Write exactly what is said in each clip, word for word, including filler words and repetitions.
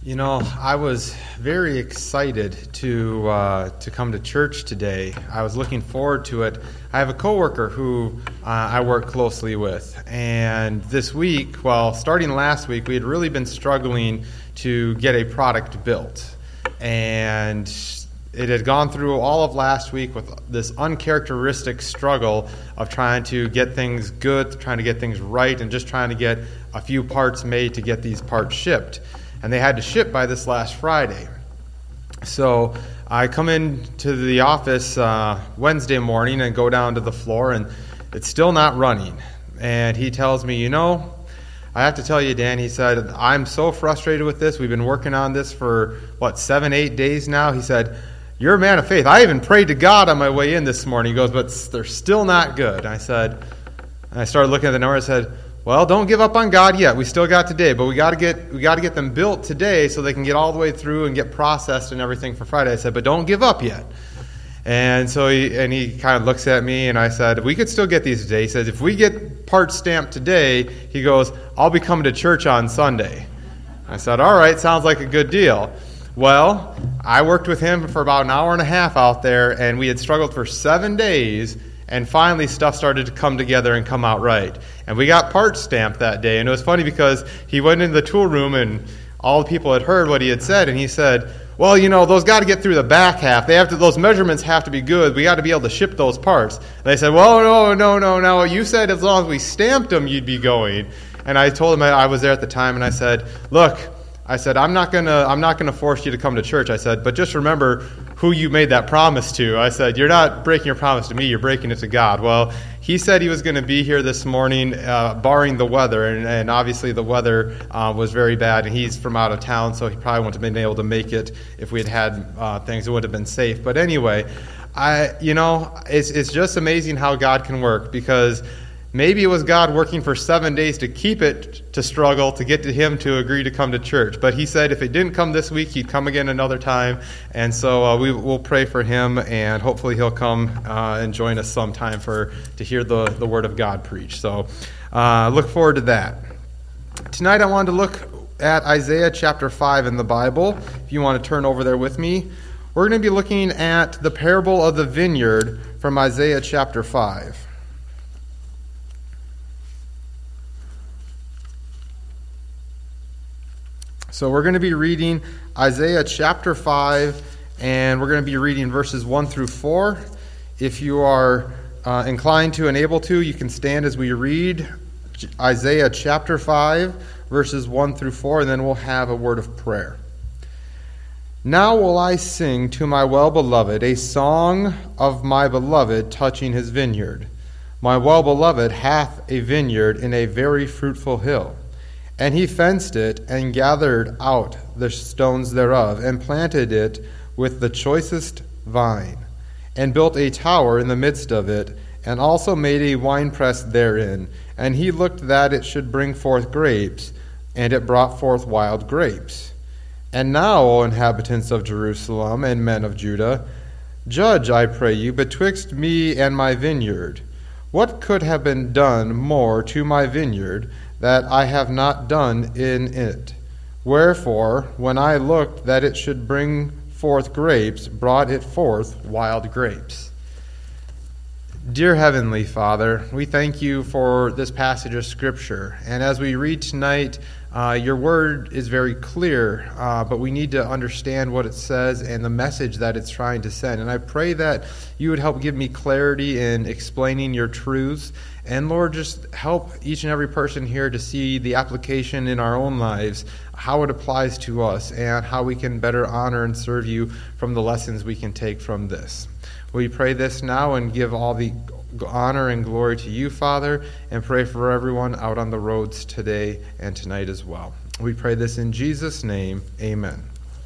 You know, I was very excited to uh, to come to church today. I was looking forward to it. I have a coworker who uh, I work closely with, and this week, well, starting last week, we had really been struggling to get a product built, and it had gone through all of last week with this uncharacteristic struggle of trying to get things good, trying to get things right, and just trying to get a few parts made to get these parts shipped. And they had to ship by this last Friday. So I come into the office uh, Wednesday morning and go down to the floor, and it's still not running. And he tells me, you know, I have to tell you, Dan, he said, I'm so frustrated with this. We've been working on this for, what, seven, eight days now? He said, you're a man of faith. I even prayed to God on my way in this morning. He goes, but they're still not good. And I said, and I started looking at the number. I said, well, don't give up on God yet. We still got today, but we got to get we got to get them built today so they can get all the way through and get processed and everything for Friday. I said, but don't give up yet. And so he and he kind of looks at me, and I said, we could still get these today. He says, if we get parts stamped today, he goes, I'll be coming to church on Sunday. I said, all right, sounds like a good deal. Well, I worked with him for about an hour and a half out there, and we had struggled for seven days. And finally, stuff started to come together and come out right. And we got parts stamped that day. And it was funny because he went into the tool room and all the people had heard what he had said. And he said, well, you know, those got to get through the back half. They have to; those measurements have to be good. We got to be able to ship those parts. And they said, well, no, no, no, no. You said as long as we stamped them, you'd be going. And I told him I was there at the time, and I said, look, I said, I'm not gonna I'm not gonna force you to come to church. I said, but just remember who you made that promise to. I said, you're not breaking your promise to me, you're breaking it to God. Well, he said he was going to be here this morning, uh, barring the weather, and, and obviously the weather uh, was very bad, and he's from out of town, so he probably wouldn't have been able to make it if we had had uh, things. It would have been safe. But anyway, I you know, it's it's just amazing how God can work, because maybe it was God working for seven days to keep it to struggle to get to him to agree to come to church. But he said if it didn't come this week, he'd come again another time. And so uh, we will pray for him, and hopefully he'll come uh, and join us sometime for to hear the, the word of God preached. So uh, look forward to that. Tonight I wanted to look at Isaiah chapter five in the Bible. If you want to turn over there with me. We're going to be looking at the parable of the vineyard from Isaiah chapter five. So we're going to be reading Isaiah chapter five, and we're going to be reading verses one through four. If you are uh, inclined to and able to, you can stand as we read Isaiah chapter five, verses one through four, and then we'll have a word of prayer. Now will I sing to my well-beloved a song of my beloved touching his vineyard. My well-beloved hath a vineyard in a very fruitful hill. And he fenced it, and gathered out the stones thereof, and planted it with the choicest vine, and built a tower in the midst of it, and also made a winepress therein. And he looked that it should bring forth grapes, and it brought forth wild grapes. And now, O inhabitants of Jerusalem, and men of Judah, judge, I pray you, betwixt me and my vineyard. What could have been done more to my vineyard, that I have not done in it? Wherefore, when I looked that it should bring forth grapes, brought it forth wild grapes. Dear Heavenly Father, we thank you for this passage of Scripture. And as we read tonight, uh, your word is very clear, uh, but we need to understand what it says and the message that it's trying to send. And I pray that you would help give me clarity in explaining your truths. And Lord, just help each and every person here to see the application in our own lives, how it applies to us, and how we can better honor and serve you from the lessons we can take from this. We pray this now and give all the honor and glory to you, Father, and pray for everyone out on the roads today and tonight as well. We pray this in Jesus' name. Amen.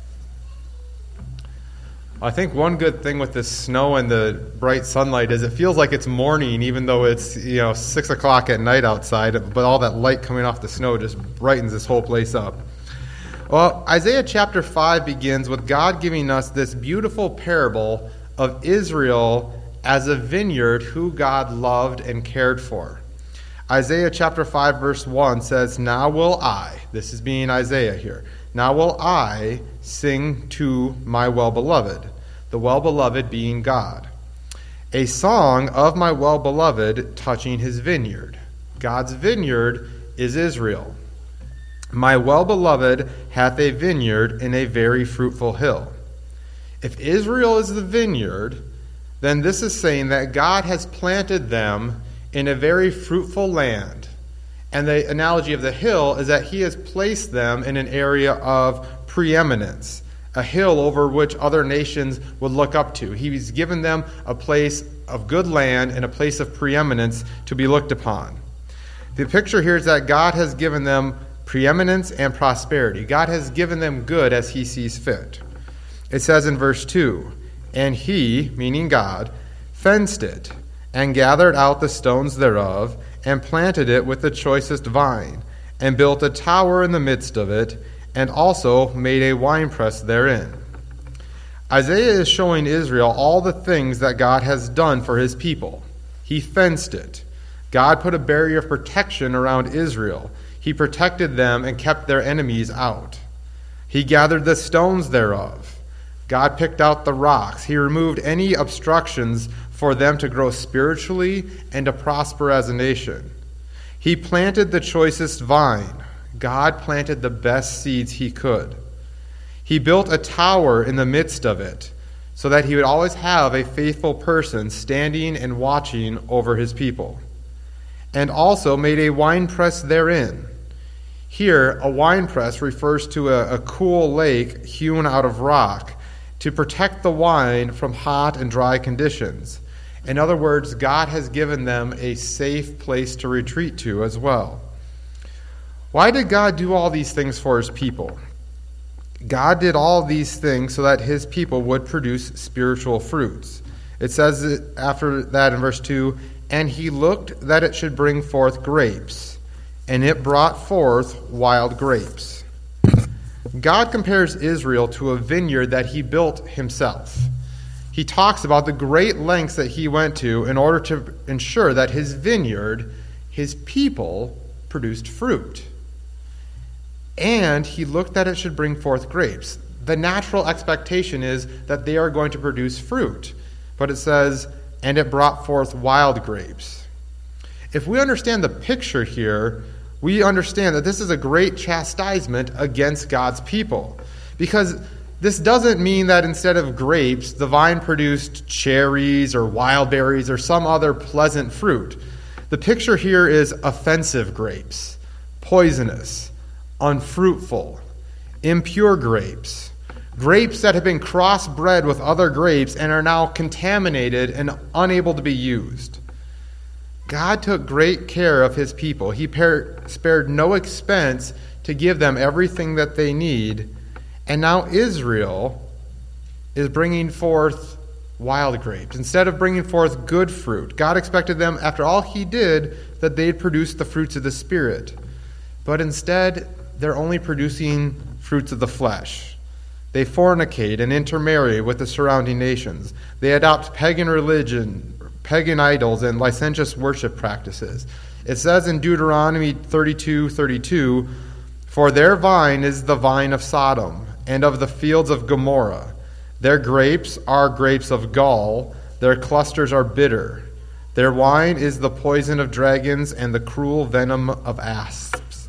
I think one good thing with this snow and the bright sunlight is it feels like it's morning, even though it's, you know, six o'clock at night outside, but all that light coming off the snow just brightens this whole place up. Well, Isaiah chapter five begins with God giving us this beautiful parable of Israel as a vineyard who God loved and cared for. Isaiah chapter five verse one says, Now will I, this is being Isaiah here, Now will I sing to my well-beloved, the well-beloved being God, a song of my well-beloved touching his vineyard. God's vineyard is Israel. My well-beloved hath a vineyard in a very fruitful hill. If Israel is the vineyard, then this is saying that God has planted them in a very fruitful land. And the analogy of the hill is that he has placed them in an area of preeminence, a hill over which other nations would look up to. He's given them a place of good land and a place of preeminence to be looked upon. The picture here is that God has given them preeminence and prosperity. God has given them good as he sees fit. It says in verse two, and he, meaning God, fenced it, and gathered out the stones thereof, and planted it with the choicest vine, and built a tower in the midst of it, and also made a winepress therein. Isaiah is showing Israel all the things that God has done for his people. He fenced it. God put a barrier of protection around Israel. He protected them and kept their enemies out. He gathered the stones thereof. God picked out the rocks. He removed any obstructions for them to grow spiritually and to prosper as a nation. He planted the choicest vine. God planted the best seeds he could. He built a tower in the midst of it so that he would always have a faithful person standing and watching over his people. And also made a winepress therein. Here, a winepress refers to a, a cool lake hewn out of rock to protect the wine from hot and dry conditions. In other words, God has given them a safe place to retreat to as well. Why did God do all these things for his people? God did all these things so that his people would produce spiritual fruits. It says after that in verse two, and he looked that it should bring forth grapes, and it brought forth wild grapes. God compares Israel to a vineyard that he built himself. He talks about the great lengths that he went to in order to ensure that his vineyard, his people, produced fruit. And he looked that it should bring forth grapes. The natural expectation is that they are going to produce fruit. But it says, and it brought forth wild grapes. If we understand the picture here, we understand that this is a great chastisement against God's people. Because this doesn't mean that instead of grapes, the vine produced cherries or wild berries or some other pleasant fruit. The picture here is offensive grapes, poisonous, unfruitful, impure grapes, grapes that have been crossbred with other grapes and are now contaminated and unable to be used. God took great care of his people. He spared no expense to give them everything that they need. And now Israel is bringing forth wild grapes. Instead of bringing forth good fruit, God expected them, after all he did, that they'd produce the fruits of the Spirit. But instead, they're only producing fruits of the flesh. They fornicate and intermarry with the surrounding nations. They adopt pagan religion, pagan idols, and licentious worship practices. It says in Deuteronomy thirty-two thirty-two, for their vine is the vine of Sodom, and of the fields of Gomorrah. Their grapes are grapes of gall, their clusters are bitter. Their wine is the poison of dragons and the cruel venom of asps.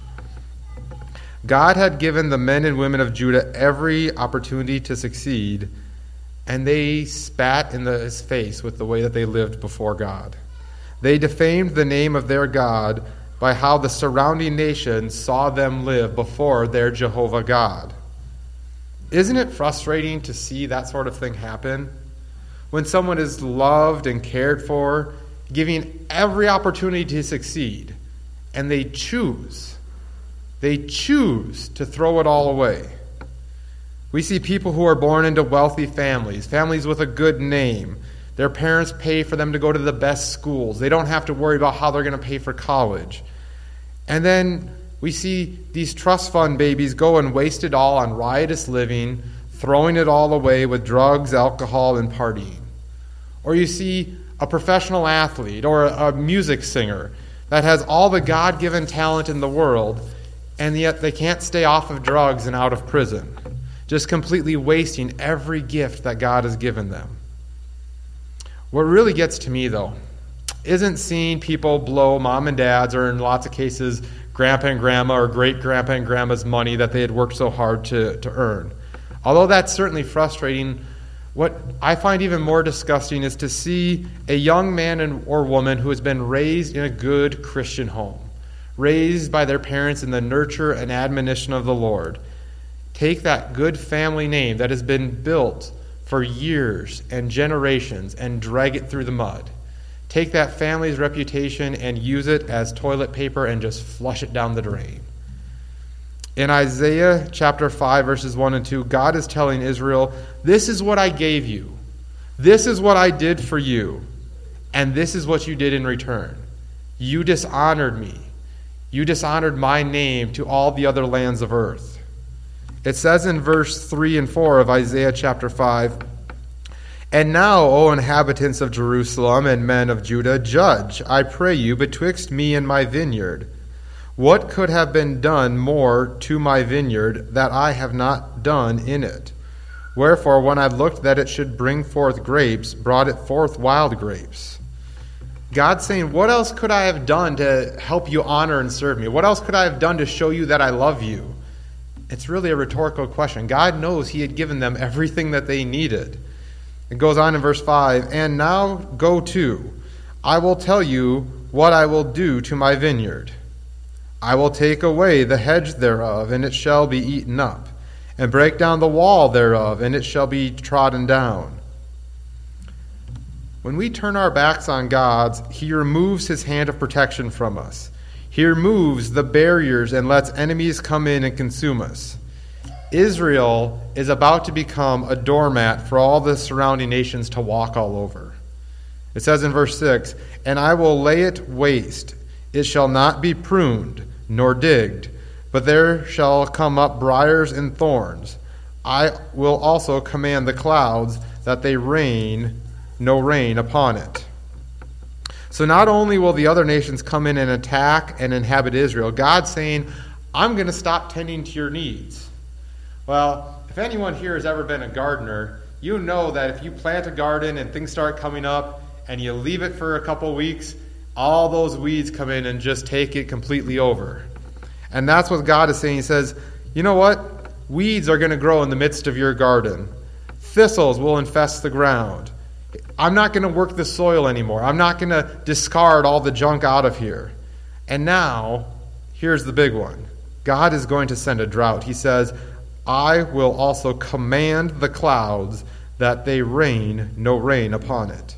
God had given the men and women of Judah every opportunity to succeed, and they spat in the, his face with the way that they lived before God. They defamed the name of their God by how the surrounding nations saw them live before their Jehovah God. Isn't it frustrating to see that sort of thing happen? When someone is loved and cared for, giving every opportunity to succeed, and they choose, they choose to throw it all away. We see people who are born into wealthy families, families with a good name. Their parents pay for them to go to the best schools. They don't have to worry about how they're going to pay for college. And then we see these trust fund babies go and waste it all on riotous living, throwing it all away with drugs, alcohol, and partying. Or you see a professional athlete or a music singer that has all the God-given talent in the world, and yet they can't stay off of drugs and out of prison, just completely wasting every gift that God has given them. What really gets to me, though, isn't seeing people blow mom and dad's, or in lots of cases, grandpa and grandma or great-grandpa and grandma's money that they had worked so hard to, to earn. Although that's certainly frustrating, what I find even more disgusting is to see a young man and, or woman who has been raised in a good Christian home, raised by their parents in the nurture and admonition of the Lord, take that good family name that has been built for years and generations and drag it through the mud. Take that family's reputation and use it as toilet paper and just flush it down the drain. In Isaiah chapter five, verses one and two, God is telling Israel, this is what I gave you. This is what I did for you. And this is what you did in return. You dishonored me. You dishonored my name to all the other lands of earth. It says in verse three and four of Isaiah chapter five, and now, O inhabitants of Jerusalem and men of Judah, judge, I pray you, betwixt me and my vineyard. What could have been done more to my vineyard that I have not done in it? Wherefore, when I looked that it should bring forth grapes, brought it forth wild grapes. God's saying, what else could I have done to help you honor and serve me? What else could I have done to show you that I love you? It's really a rhetorical question. God knows he had given them everything that they needed. It goes on in verse five, and now go to, I will tell you what I will do to my vineyard. I will take away the hedge thereof, and it shall be eaten up, and break down the wall thereof, and it shall be trodden down. When we turn our backs on God, he removes his hand of protection from us. He removes the barriers and lets enemies come in and consume us. Israel is about to become a doormat for all the surrounding nations to walk all over. It says in verse six, and I will lay it waste. It shall not be pruned, nor digged, but there shall come up briars and thorns. I will also command the clouds that they rain no rain upon it. So not only will the other nations come in and attack and inhabit Israel, God's saying, I'm going to stop tending to your needs. Well, if anyone here has ever been a gardener, you know that if you plant a garden and things start coming up and you leave it for a couple weeks, all those weeds come in and just take it completely over. And that's what God is saying. He says, you know what? Weeds are going to grow in the midst of your garden. Thistles will infest the ground. I'm not going to work the soil anymore. I'm not going to discard all the junk out of here. And now, here's the big one. God is going to send a drought. He says, I will also command the clouds that they rain no rain upon it.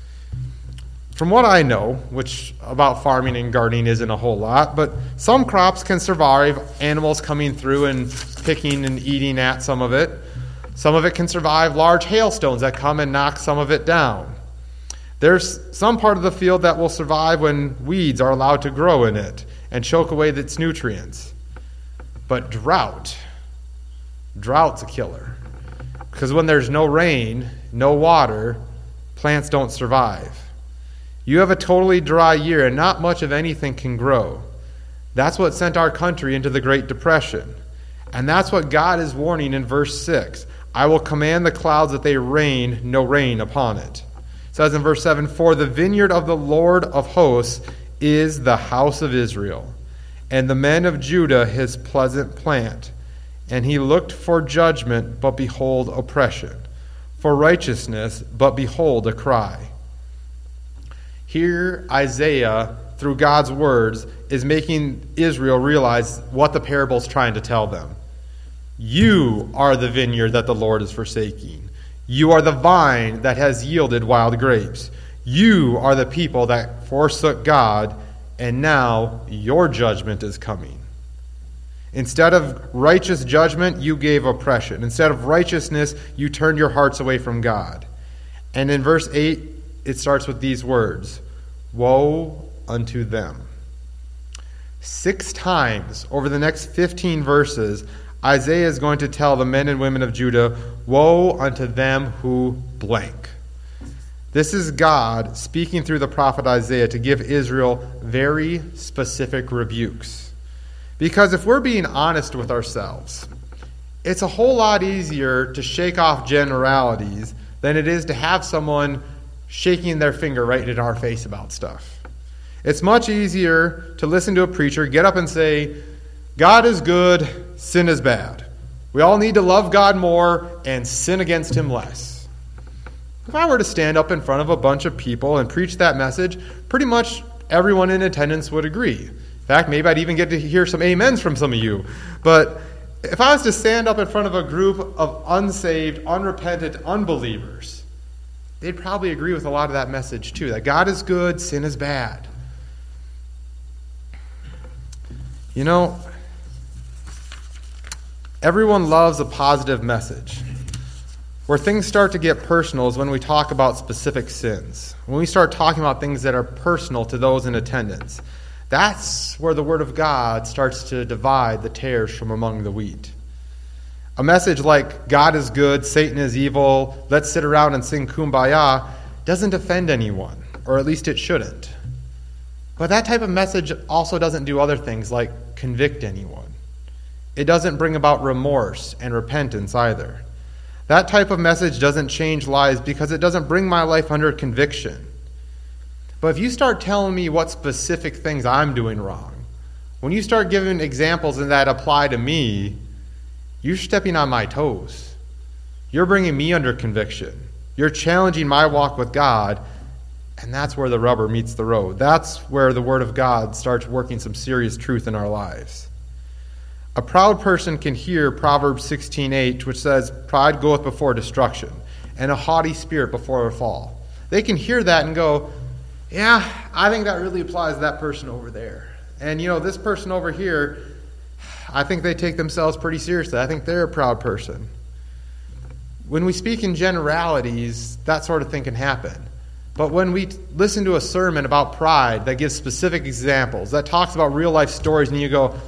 From what I know, which about farming and gardening isn't a whole lot, but some crops can survive animals coming through and picking and eating at some of it. Some of it can survive large hailstones that come and knock some of it down. There's some part of the field that will survive when weeds are allowed to grow in it and choke away its nutrients. But drought, drought's a killer. Because when there's no rain, no water, plants don't survive. You have a totally dry year and not much of anything can grow. That's what sent our country into the Great Depression. And that's what God is warning in verse six. I will command the clouds that they rain no rain upon it. It says in verse seven, for the vineyard of the Lord of hosts is the house of Israel, and the men of Judah his pleasant plant. And he looked for judgment, but behold oppression, for righteousness, but behold a cry. Here Isaiah, through God's words, is making Israel realize what the parable is trying to tell them. You are the vineyard that the Lord is forsaking. You are the vine that has yielded wild grapes. You are the people that forsook God, and now your judgment is coming. Instead of righteous judgment, you gave oppression. Instead of righteousness, you turned your hearts away from God. And in verse eight, it starts with these words, woe unto them. Six times over the next fifteen verses, Isaiah is going to tell the men and women of Judah, woe unto them who blank. This is God speaking through the prophet Isaiah to give Israel very specific rebukes. Because if we're being honest with ourselves, it's a whole lot easier to shake off generalities than it is to have someone shaking their finger right in our face about stuff. It's much easier to listen to a preacher get up and say, God is good, sin is bad. We all need to love God more and sin against him less. If I were to stand up in front of a bunch of people and preach that message, pretty much everyone in attendance would agree. In fact, maybe I'd even get to hear some amens from some of you. But if I was to stand up in front of a group of unsaved, unrepentant unbelievers, they'd probably agree with a lot of that message too, that God is good, sin is bad. You know, everyone loves a positive message. Where things start to get personal is when we talk about specific sins. When we start talking about things that are personal to those in attendance. That's where the Word of God starts to divide the tares from among the wheat. A message like, God is good, Satan is evil, let's sit around and sing Kumbaya, doesn't offend anyone, or at least it shouldn't. But that type of message also doesn't do other things like convict anyone. It doesn't bring about remorse and repentance either. That type of message doesn't change lives because it doesn't bring my life under conviction. But if you start telling me what specific things I'm doing wrong, when you start giving examples that apply to me, you're stepping on my toes. You're bringing me under conviction. You're challenging my walk with God, and that's where the rubber meets the road. That's where the Word of God starts working some serious truth in our lives. A proud person can hear Proverbs sixteen eight, which says, pride goeth before destruction, and a haughty spirit before a fall. They can hear that and go, yeah, I think that really applies to that person over there. And, you know, this person over here, I think they take themselves pretty seriously. I think they're a proud person. When we speak in generalities, that sort of thing can happen. But when we listen to a sermon about pride that gives specific examples, that talks about real-life stories, and you go,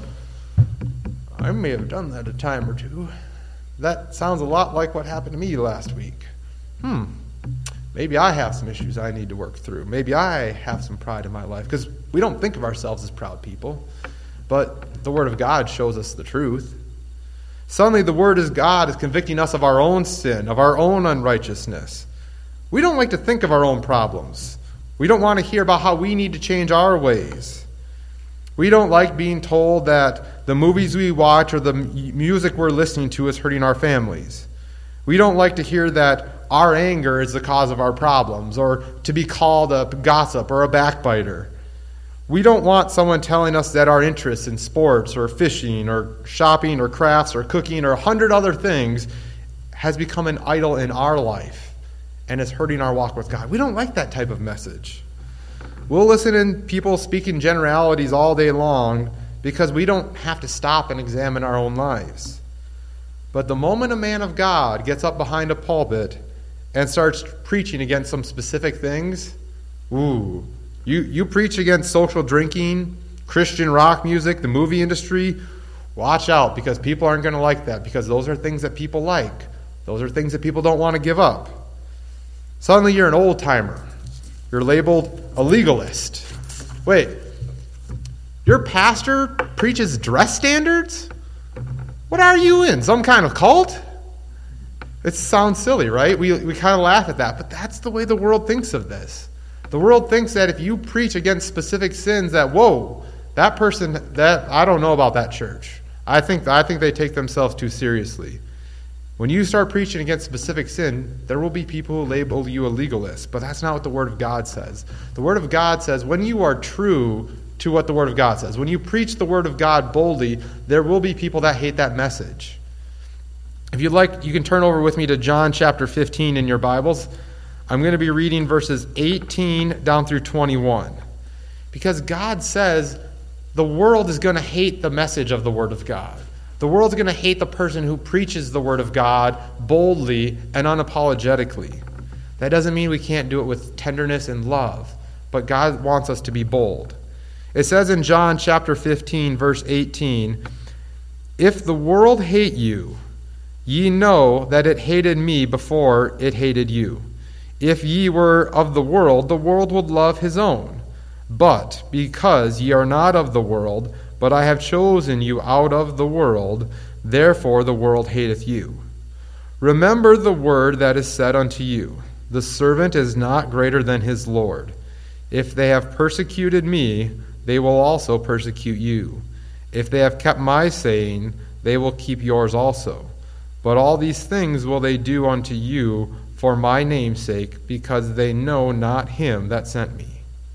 I may have done that a time or two. That sounds a lot like what happened to me last week. Hmm. Maybe I have some issues I need to work through. Maybe I have some pride in my life. Because we don't think of ourselves as proud people. But the Word of God shows us the truth. Suddenly the Word of God is convicting us of our own sin, of our own unrighteousness. We don't like to think of our own problems. We don't want to hear about how we need to change our ways. We don't like being told that the movies we watch or the music we're listening to is hurting our families. We don't like to hear that our anger is the cause of our problems, or to be called a gossip or a backbiter. We don't want someone telling us that our interests in sports or fishing or shopping or crafts or cooking or a hundred other things has become an idol in our life and is hurting our walk with God. We don't like that type of message. We'll listen to people speaking generalities all day long because we don't have to stop and examine our own lives. But the moment a man of God gets up behind a pulpit and starts preaching against some specific things, ooh, you, you preach against social drinking, Christian rock music, the movie industry, watch out, because people aren't going to like that, because those are things that people like. Those are things that people don't want to give up. Suddenly you're an old-timer. You're labeled a legalist. Wait, your pastor preaches dress standards? What are you in, some kind of cult? It sounds silly, right? We we kind of laugh at that, but that's the way the world thinks of this. The world thinks that if you preach against specific sins, that, whoa, that person, that I don't know about that church. I think I think they take themselves too seriously. When you start preaching against specific sin, there will be people who label you a legalist, but that's not what the Word of God says. The Word of God says when you are true to what the Word of God says, when you preach the Word of God boldly, there will be people that hate that message. If you'd like, you can turn over with me to John chapter fifteen in your Bibles. I'm going to be reading verses eighteen down through twenty-one. Because God says the world is going to hate the message of the Word of God. The world's going to hate the person who preaches the Word of God boldly and unapologetically. That doesn't mean we can't do it with tenderness and love, but God wants us to be bold. It says in John chapter fifteen, verse eighteen, if the world hate you, ye know that it hated me before it hated you. If ye were of the world, the world would love his own. But because ye are not of the world, but I have chosen you out of the world, therefore the world hateth you. Remember the word that is said unto you, the servant is not greater than his Lord. If they have persecuted me, they will also persecute you. If they have kept my saying, they will keep yours also. But all these things will they do unto you for my name's sake, because they know not him that sent me.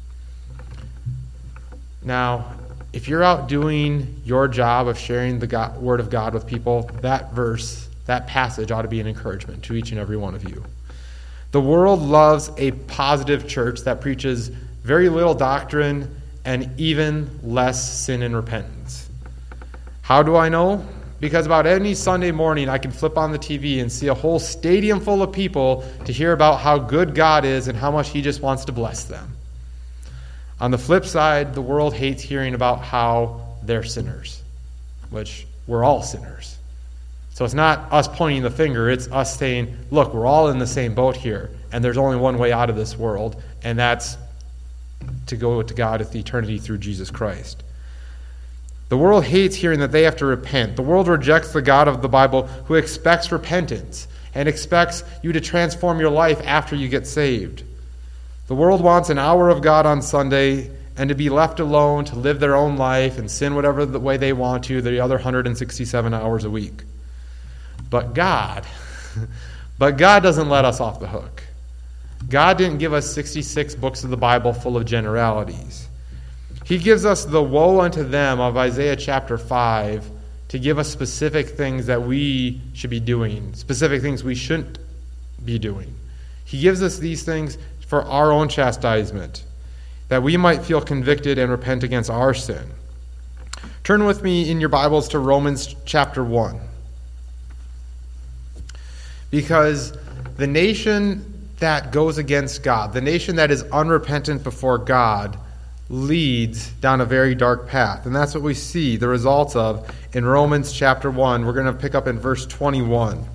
Now, if you're out doing your job of sharing the God, word of God with people, that verse, that passage ought to be an encouragement to each and every one of you. The world loves a positive church that preaches very little doctrine and even less sin and repentance. How do I know? Because about any Sunday morning I can flip on the T V and see a whole stadium full of people to hear about how good God is and how much he just wants to bless them. On the flip side, the world hates hearing about how they're sinners, which we're all sinners. So it's not us pointing the finger, it's us saying, look, we're all in the same boat here, and there's only one way out of this world, and that's to go to God with eternity through Jesus Christ. The world hates hearing that they have to repent. The world rejects the God of the Bible who expects repentance and expects you to transform your life after you get saved. The world wants an hour of God on Sunday and to be left alone to live their own life and sin whatever the way they want to the other one hundred sixty-seven hours a week. But God, but God doesn't let us off the hook. God didn't give us sixty-six books of the Bible full of generalities. He gives us the woe unto them of Isaiah chapter five to give us specific things that we should be doing, specific things we shouldn't be doing. He gives us these things for our own chastisement, that we might feel convicted and repent against our sin. Turn with me in your Bibles to Romans chapter one. Because the nation that goes against God, the nation that is unrepentant before God, leads down a very dark path. And that's what we see the results of in Romans chapter one. We're going to pick up in verse twenty-one.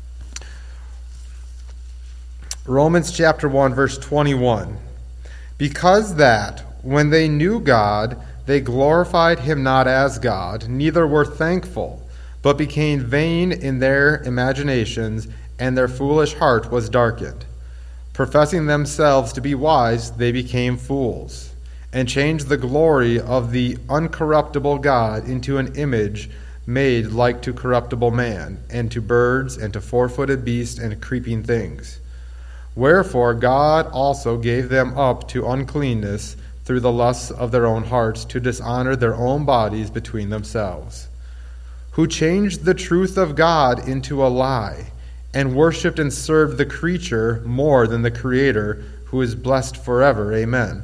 Romans chapter one, verse twenty-one. Because that, when they knew God, they glorified him not as God, neither were thankful, but became vain in their imaginations, and their foolish heart was darkened. Professing themselves to be wise, they became fools, and changed the glory of the uncorruptible God into an image made like to corruptible man, and to birds, and to four-footed beasts, and creeping things. Wherefore God also gave them up to uncleanness through the lusts of their own hearts, to dishonor their own bodies between themselves, who changed the truth of God into a lie, and worshipped and served the creature more than the Creator, who is blessed forever. Amen.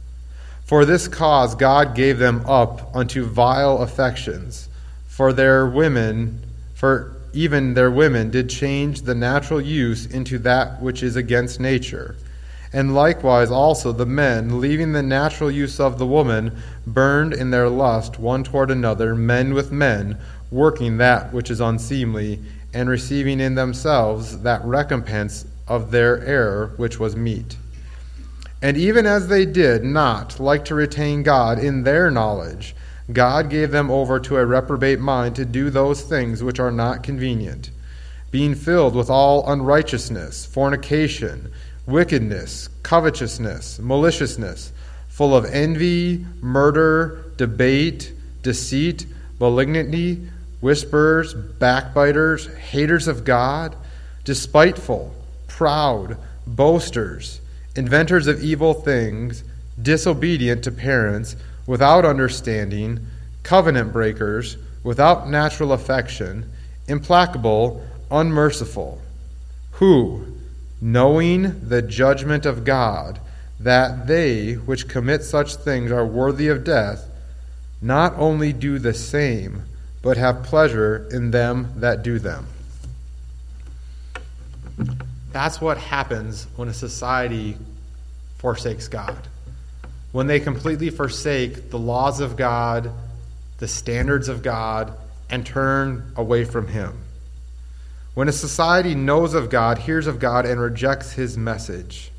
For this cause God gave them up unto vile affections, for their women, for even their women did change the natural use into that which is against nature. And likewise also the men, leaving the natural use of the woman, burned in their lust one toward another, men with men, working that which is unseemly, and receiving in themselves that recompense of their error which was meet. And even as they did not like to retain God in their knowledge, God gave them over to a reprobate mind to do those things which are not convenient, being filled with all unrighteousness, fornication, wickedness, covetousness, maliciousness, full of envy, murder, debate, deceit, malignity, whisperers, backbiters, haters of God, despiteful, proud, boasters, inventors of evil things, disobedient to parents, without understanding, covenant breakers, without natural affection, implacable, unmerciful, who, knowing the judgment of God, that they which commit such things are worthy of death, not only do the same, but have pleasure in them that do them. That's what happens when a society forsakes God. When they completely forsake the laws of God, the standards of God, and turn away from him. When a society knows of God, hears of God, and rejects his message.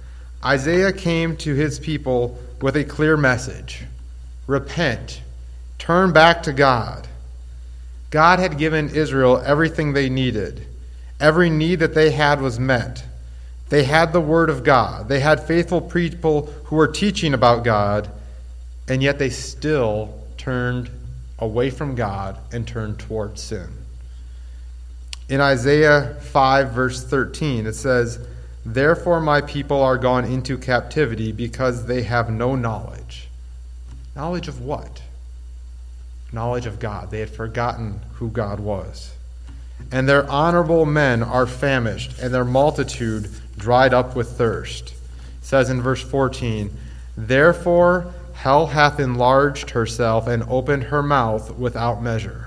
Isaiah came to his people with a clear message. Repent. turn back to God. God had given Israel everything they needed. Every need that they had was met. They had the Word of God. They had faithful people who were teaching about God, and yet they still turned away from God and turned toward sin. In Isaiah five, verse thirteen, it says, "Therefore my people are gone into captivity because they have no knowledge." Knowledge of what? Knowledge of God. They had forgotten who God was. "And their honorable men are famished, and their multitude dried up with thirst." It says in verse fourteen, "Therefore hell hath enlarged herself and opened her mouth without measure."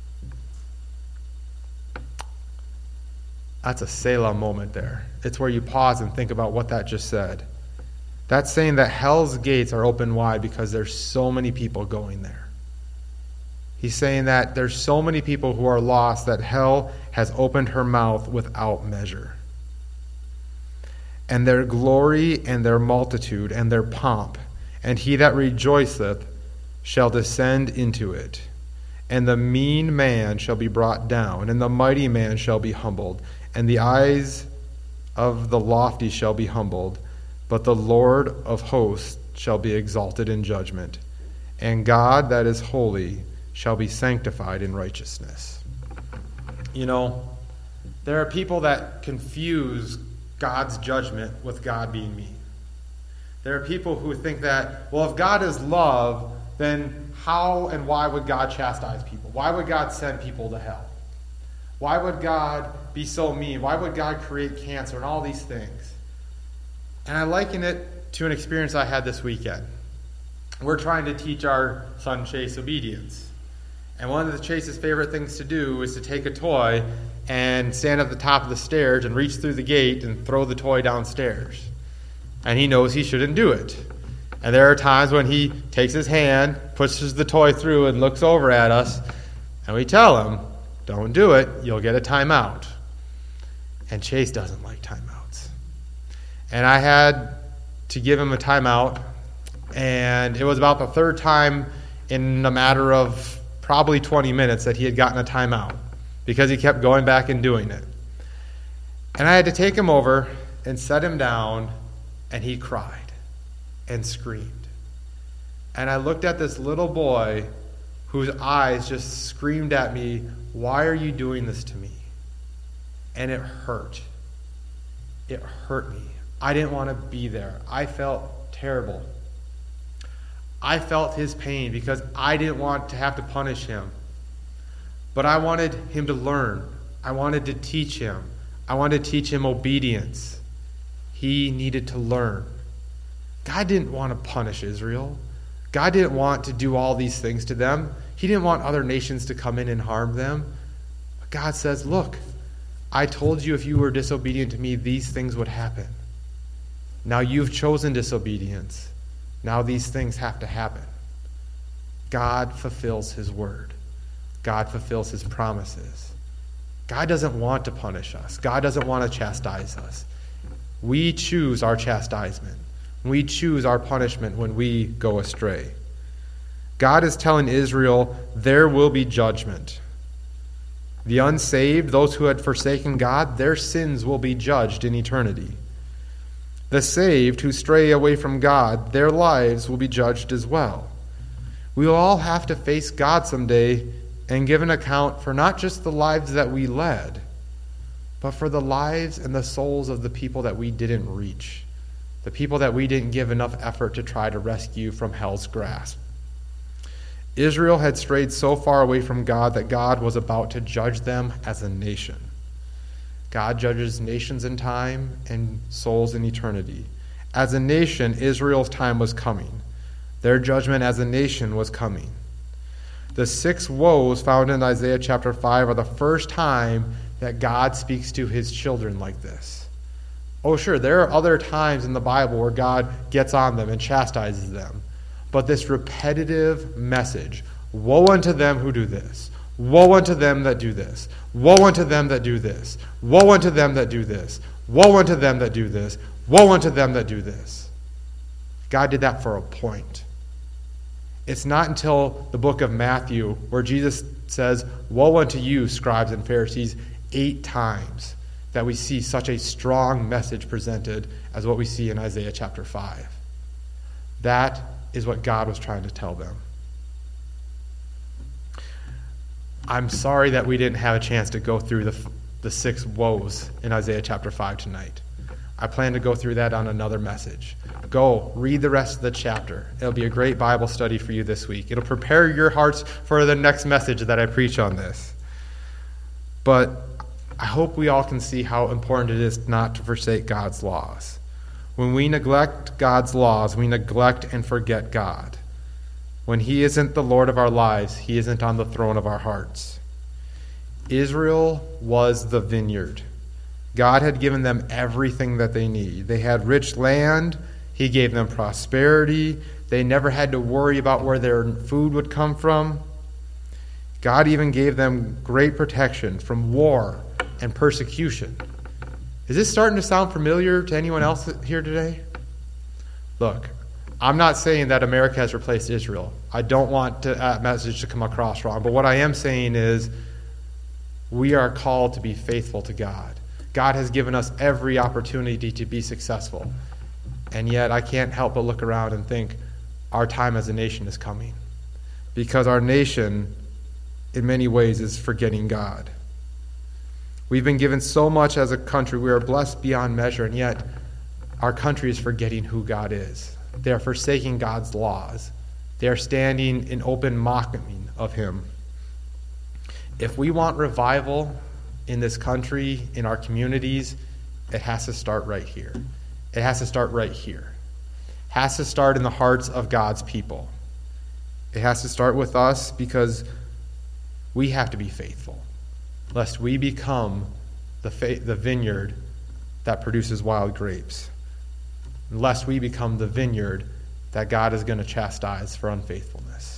That's a Selah moment there. It's where you pause and think about what that just said. That's saying that hell's gates are open wide because there's so many people going there. He's saying that there's so many people who are lost that hell has opened her mouth without measure. "And their glory and their multitude and their pomp, and he that rejoiceth shall descend into it. And the mean man shall be brought down, and the mighty man shall be humbled, and the eyes of the lofty shall be humbled, but the Lord of hosts shall be exalted in judgment, and God that is holy shall be sanctified in righteousness." You know, there are people that confuse God's judgment with God being mean. There are people who think that, well, if God is love, then how and why would God chastise people? Why would God send people to hell? Why would God be so mean? Why would God create cancer and all these things? And I liken it to an experience I had this weekend. We're trying to teach our son Chase obedience. And one of the Chase's favorite things to do is to take a toy and stand at the top of the stairs and reach through the gate and throw the toy downstairs. And he knows he shouldn't do it. And there are times when he takes his hand, pushes the toy through, and looks over at us, and we tell him, "Don't do it, you'll get a timeout." And Chase doesn't like timeouts. And I had to give him a timeout, and it was about the third time in a matter of probably twenty minutes that he had gotten a timeout because he kept going back and doing it. And I had to take him over and set him down, and he cried and screamed. And I looked at this little boy whose eyes just screamed at me, "Why are you doing this to me?" And it hurt. It hurt me. I didn't want to be there. I felt terrible. I felt his pain because I didn't want to have to punish him. But I wanted him to learn. I wanted to teach him. I wanted to teach him obedience. He needed to learn. God didn't want to punish Israel. God didn't want to do all these things to them. He didn't want other nations to come in and harm them. But God says, look, I told you if you were disobedient to me, these things would happen. Now you've chosen disobedience. Now these things have to happen. God fulfills his word. God fulfills his promises. God doesn't want to punish us. God doesn't want to chastise us. We choose our chastisement. We choose our punishment when we go astray. God is telling Israel there will be judgment. The unsaved, those who had forsaken God, their sins will be judged in eternity. The saved who stray away from God, their lives will be judged as well. We will all have to face God someday and give an account for not just the lives that we led, but for the lives and the souls of the people that we didn't reach, the people that we didn't give enough effort to try to rescue from hell's grasp. Israel had strayed so far away from God that God was about to judge them as a nation. God judges nations in time and souls in eternity. As a nation, Israel's time was coming. Their judgment as a nation was coming. The six woes found in Isaiah chapter five are the first time that God speaks to his children like this. Oh, sure, there are other times in the Bible where God gets on them and chastises them. But this repetitive message, woe unto them who do this, woe unto them that do this, woe unto them that do this, woe unto them that do this, woe unto them that do this, woe unto them that do this. God did that for a point. It's not until the book of Matthew where Jesus says, "Woe unto you, scribes and Pharisees," eight times, that we see such a strong message presented as what we see in Isaiah chapter five. That is what God was trying to tell them. I'm sorry that we didn't have a chance to go through the, the six woes in Isaiah chapter five tonight. I plan to go through that on another message. Go, read the rest of the chapter. It'll be a great Bible study for you this week. It'll prepare your hearts for the next message that I preach on this. But I hope we all can see how important it is not to forsake God's laws. When we neglect God's laws, we neglect and forget God. When he isn't the Lord of our lives, he isn't on the throne of our hearts. Israel was the vineyard. God had given them everything that they need. They had rich land. He gave them prosperity. They never had to worry about where their food would come from. God even gave them great protection from war and persecution. Is this starting to sound familiar to anyone else here today? Look, I'm not saying that America has replaced Israel. I don't want to, that message to come across wrong. But what I am saying is we are called to be faithful to God. God has given us every opportunity to be successful. And yet I can't help but look around and think our time as a nation is coming. Because our nation, in many ways, is forgetting God. We've been given so much as a country. We are blessed beyond measure, and yet our country is forgetting who God is. They are forsaking God's laws. They are standing in open mocking of him. If we want revival in this country, in our communities, it has to start right here. It has to start right here. It has to start in the hearts of God's people. It has to start with us because we have to be faithful, lest we become the fa- the vineyard that produces wild grapes, lest we become the vineyard that God is going to chastise for unfaithfulness.